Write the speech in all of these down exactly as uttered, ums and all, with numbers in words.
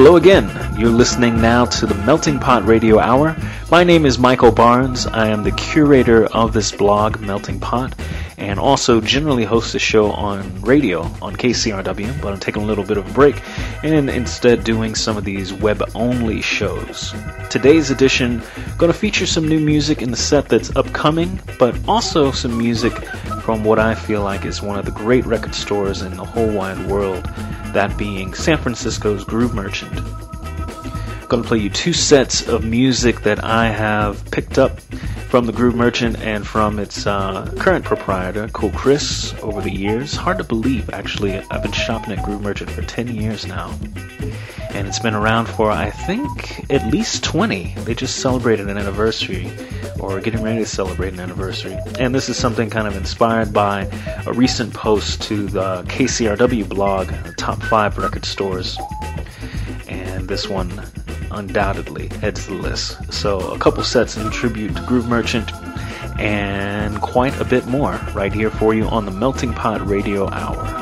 Hello again. You're listening now to the Melting Pot Radio Hour. My name is Michael Barnes. I am the curator of this blog, Melting Pot, and also generally host a show on radio on K C R W, but I'm taking a little bit of a break and instead doing some of these web-only shows. Today's edition going to feature some new music in the set that's upcoming, but also some music from what I feel like is one of the great record stores in the whole wide world, that being San Francisco's Groove Merchant. I'm going to play you two sets of music that I have picked up from the Groove Merchant and from its uh, current proprietor, Cool Chris, over the years. Hard to believe, actually. I've been shopping at Groove Merchant for ten years now. And it's been around for, I think, at least twenty. They just celebrated an anniversary, or getting ready to celebrate an anniversary. And this is something kind of inspired by a recent post to the K C R W blog, Top five Record Stores. And this one undoubtedly heads the list. So a couple sets in tribute to Groove Merchant and quite a bit more right here for you on the Melting Pot Radio Hour.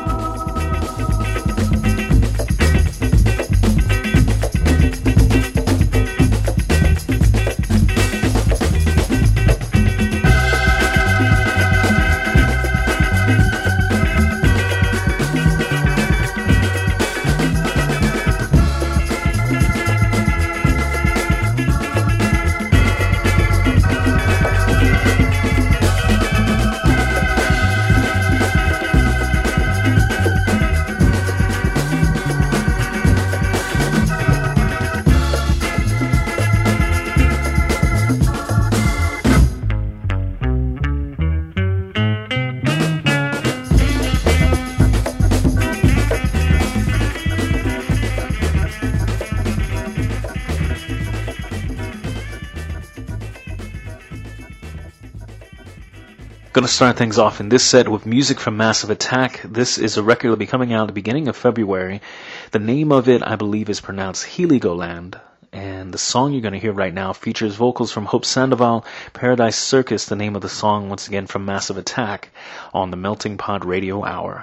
Going to start things off in this set with music from Massive Attack. This is a record that will be coming out at the beginning of February. The name of it, I believe, is pronounced Heligoland. And the song you're going to hear right now features vocals from Hope Sandoval, Paradise Circus, the name of the song, once again from Massive Attack, on the Melting Pot Radio Hour.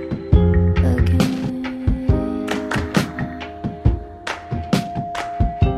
Again.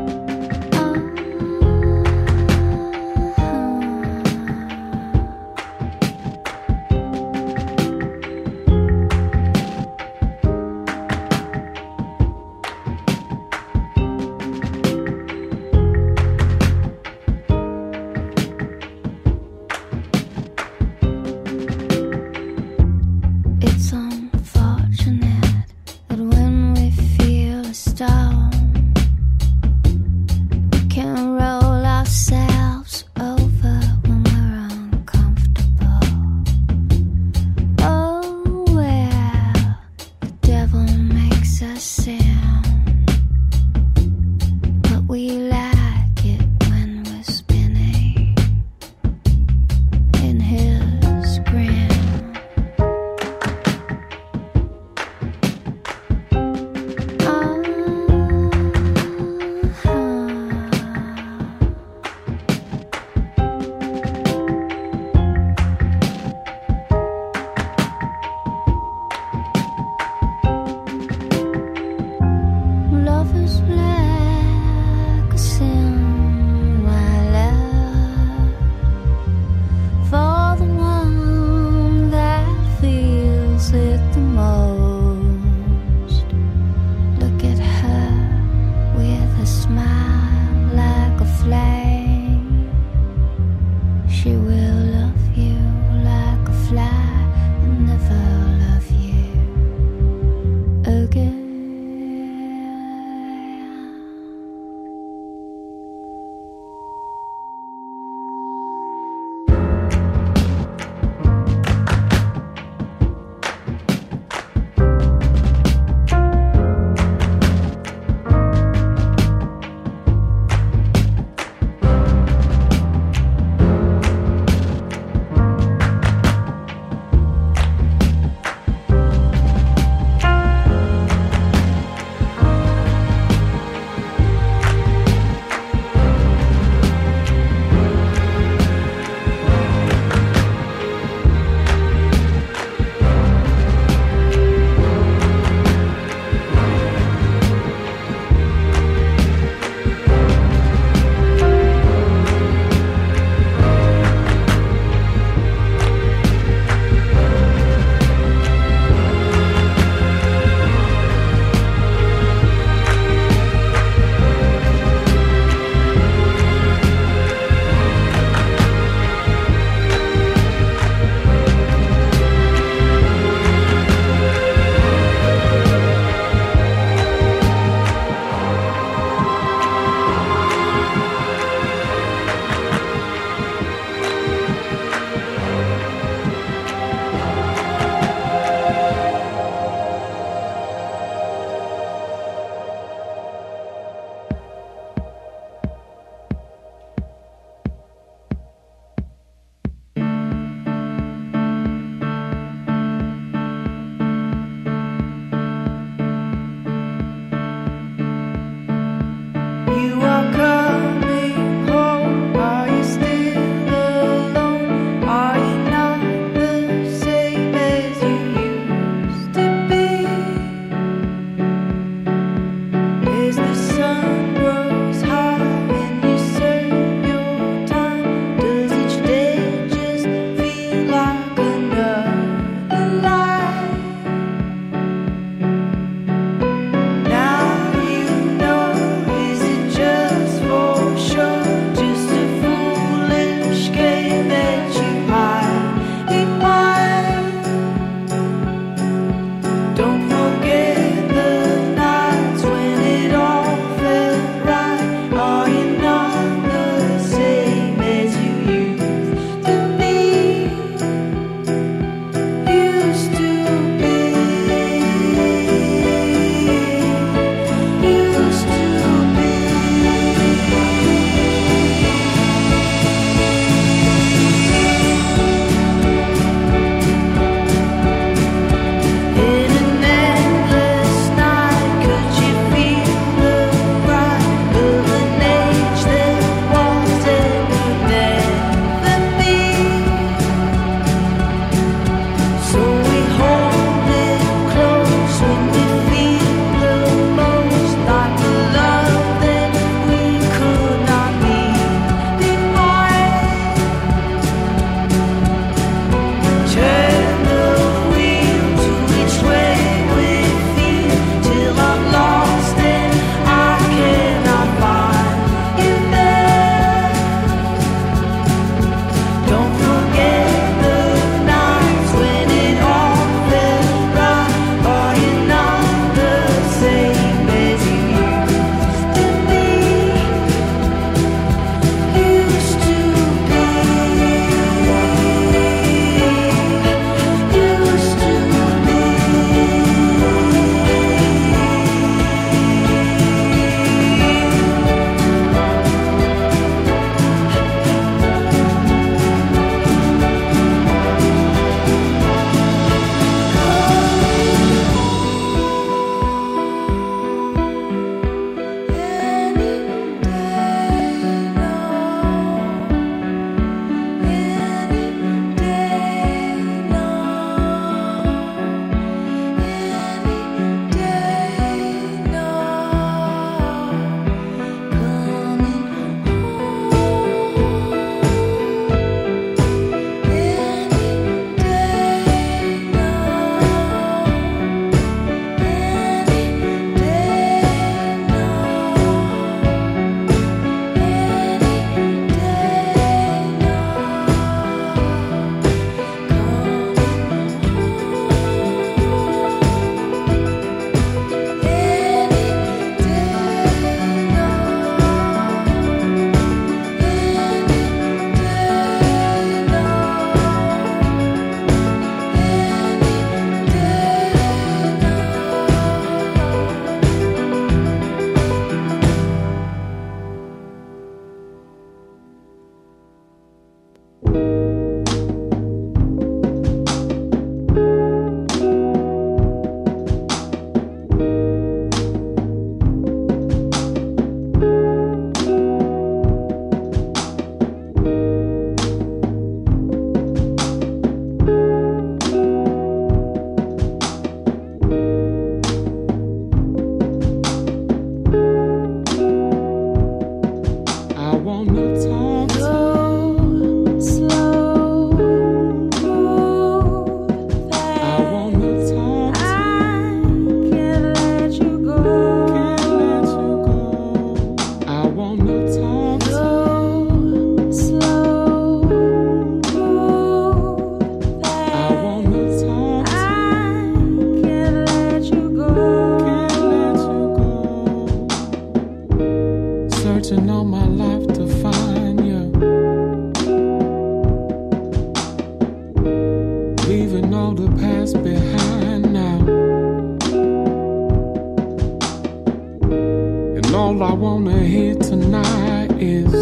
All I wanna hear tonight is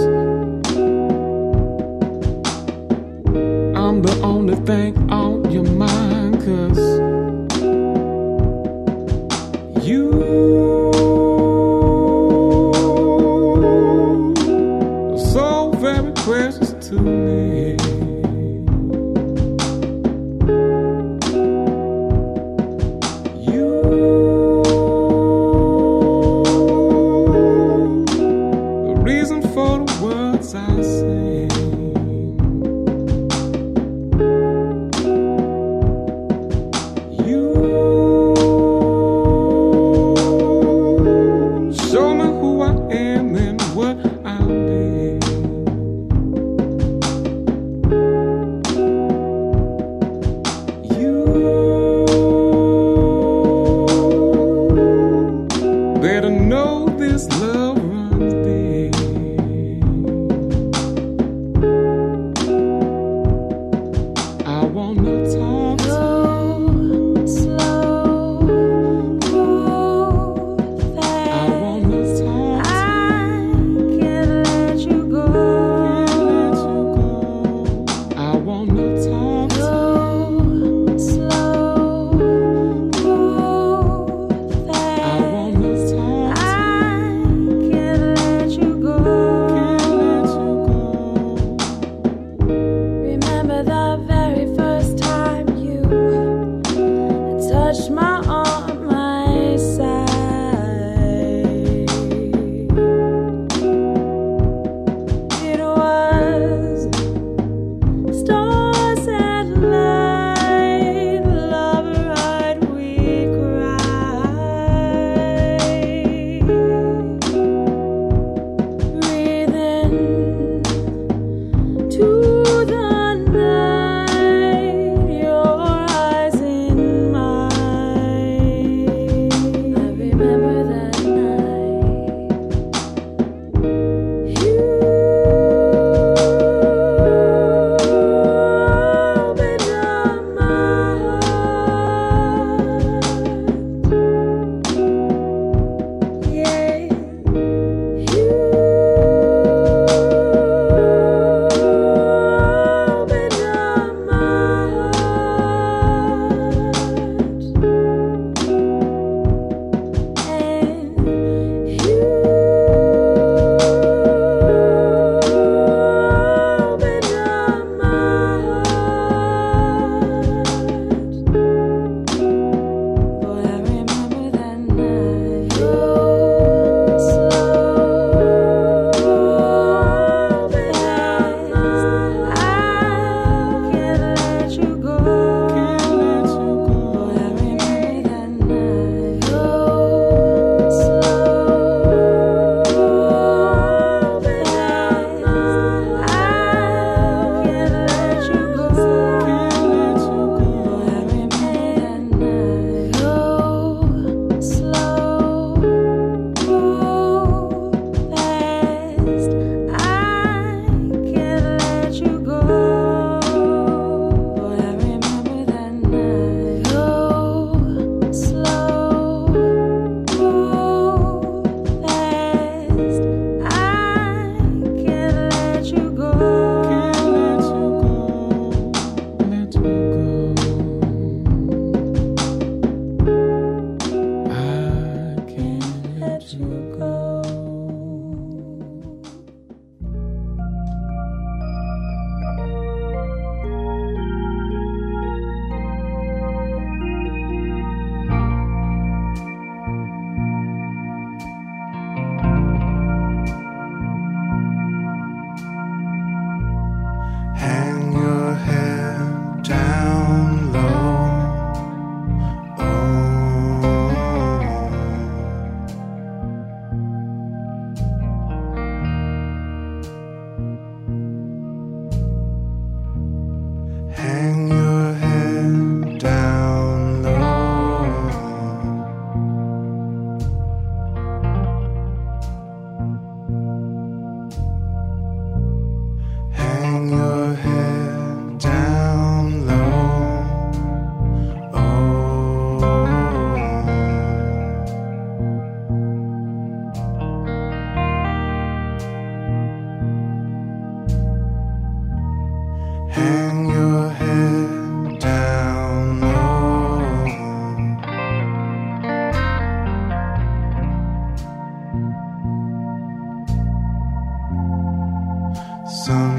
I'm the only thing on your mind, 'cause you are so very precious to me. I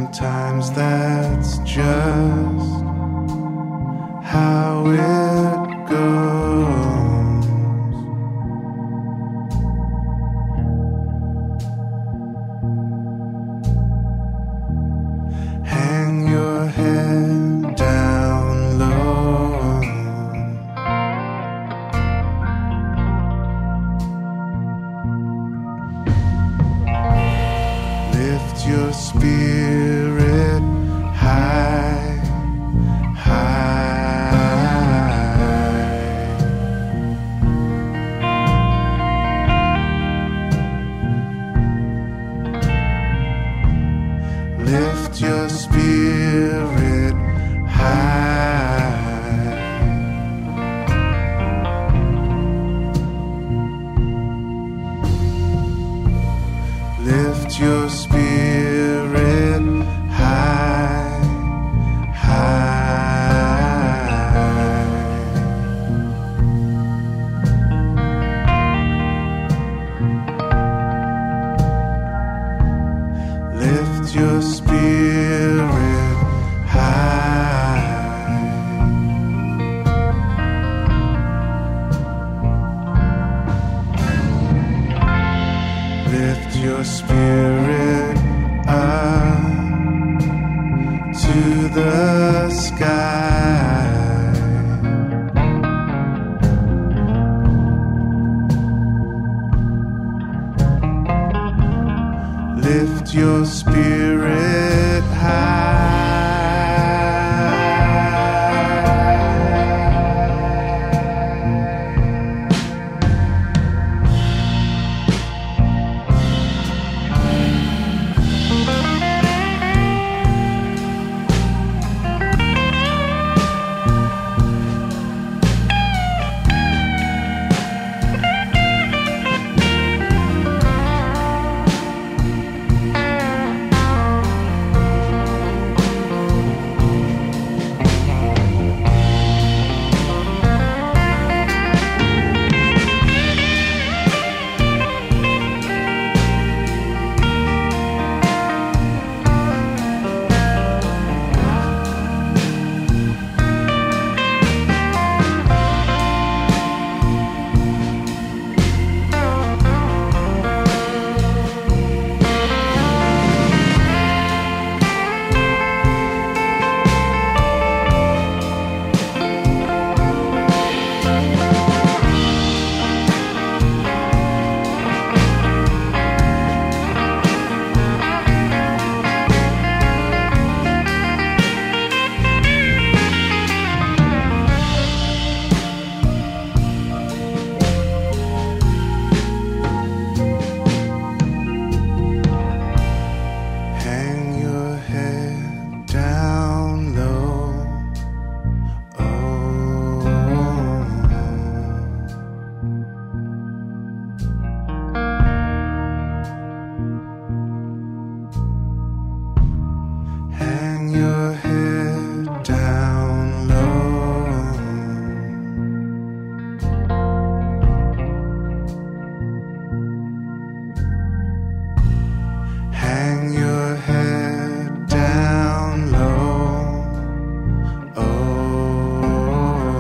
Sometimes that's just how it goes. Hang your head down low. Lift your spirit high, high. Lift your spirit high. Lift your spirit high, high. Lift your spirit high. Lift your spirit up to the sky. Lift your spirit high. Hang your head down low. Oh. Hang your head down low. Hang your head down low. Oh.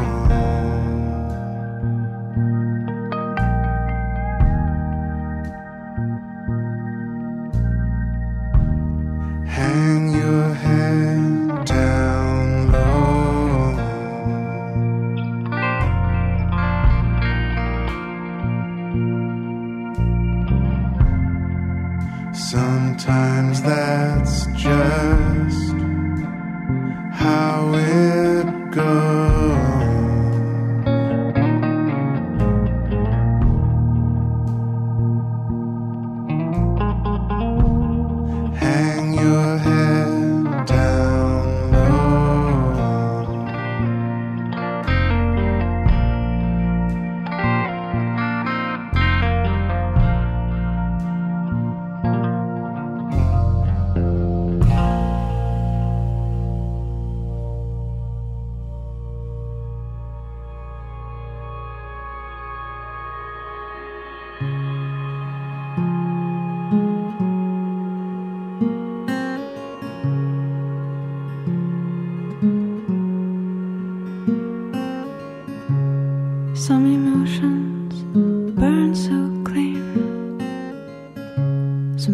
Hang your head down low. Sometimes that's just how it goes. Hang your head down low.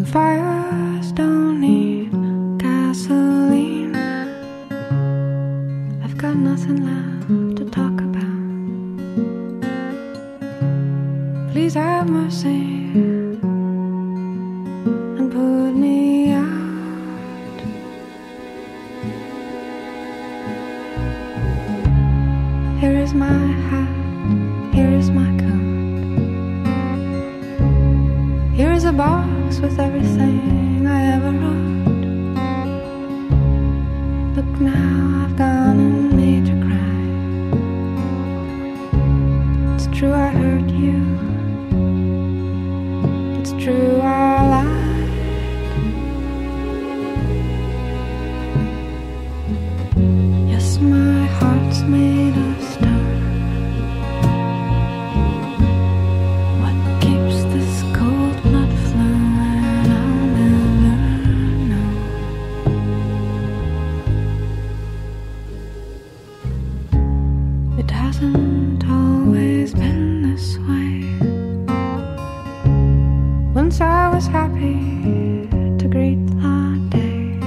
fires don't need gasoline. I've got nothing left to talk about. Please have mercy and put me out. Here is my hat, here is my coat. Here is a box with everything I ever wrote. Look now, I've gone and made you cry. It's true I hurt you. It's true I lied. Yes, my heart's made of stone. What keeps this cold blood flowing? I'll never know. It hasn't always been this way. Once I was happy to greet the day.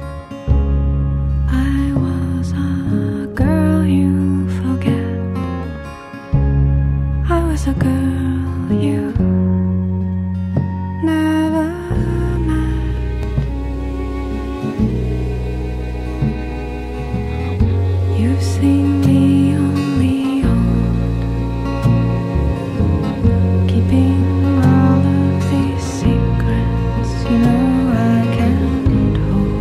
I was a girl you forget. I was a girl you never met. You've seen me only old, keeping all of these secrets you know I can't hold.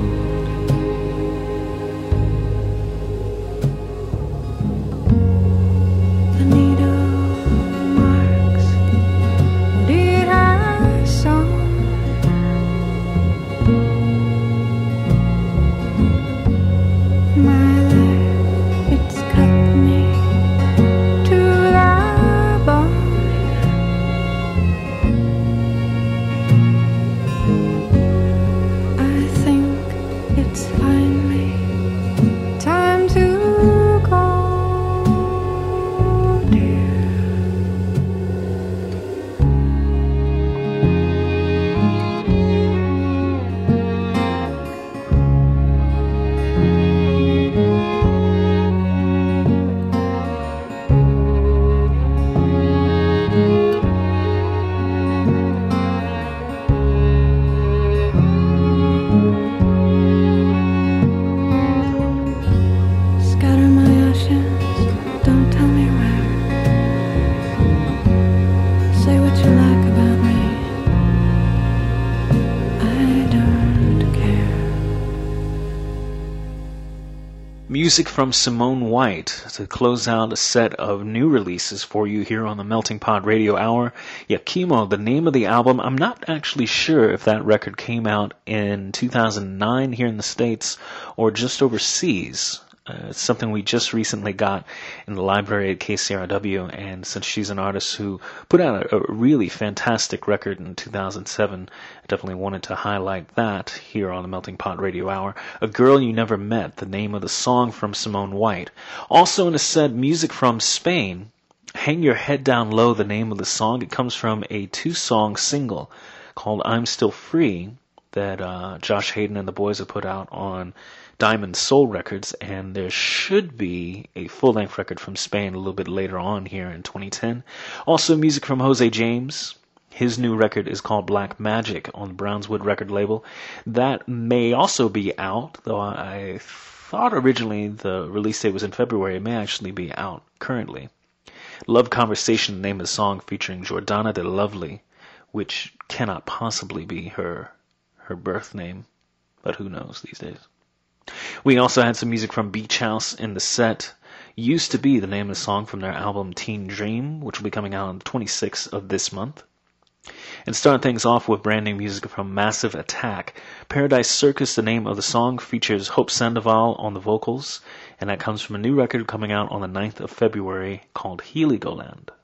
The needle marks what it has sown. My life, it's cut me to the bone. I think it's finally time to go, dear. Scatter my ashes, don't tell me where. Say what you like about me, I don't care. Music from Simone White to close out a set of new releases for you here on the Melting Pot Radio Hour. Yakimo, the name of the album, I'm not actually sure if that record came out in two thousand nine here in the States or just overseas. Uh, it's something we just recently got in the library at K C R W, and since she's an artist who put out a, a really fantastic record in two thousand seven, I definitely wanted to highlight that here on the Melting Pot Radio Hour. A Girl You Never Met, the name of the song from Simone White. Also in a set, music from Spain, Hang Your Head Down Low, the name of the song. It comes from a two-song single called I'm Still Free that uh, Josh Hayden and the boys have put out on Diamond Soul Records, and there should be a full-length record from Spain a little bit later on here in twenty ten. Also music from Jose James. His new record is called Black Magic on the Brownswood record label. That may also be out, though I thought originally the release date was in February. It may actually be out currently. Love Conversation, the name of the song, featuring Jordana de Lovely, which cannot possibly be her her birth name, but who knows these days. We also had some music from Beach House in the set. Used to Be, the name of the song from their album Teen Dream, which will be coming out on the twenty-sixth of this month. And start things off with brand new music from Massive Attack. Paradise Circus, the name of the song, features Hope Sandoval on the vocals, and that comes from a new record coming out on the ninth of February called Heligoland.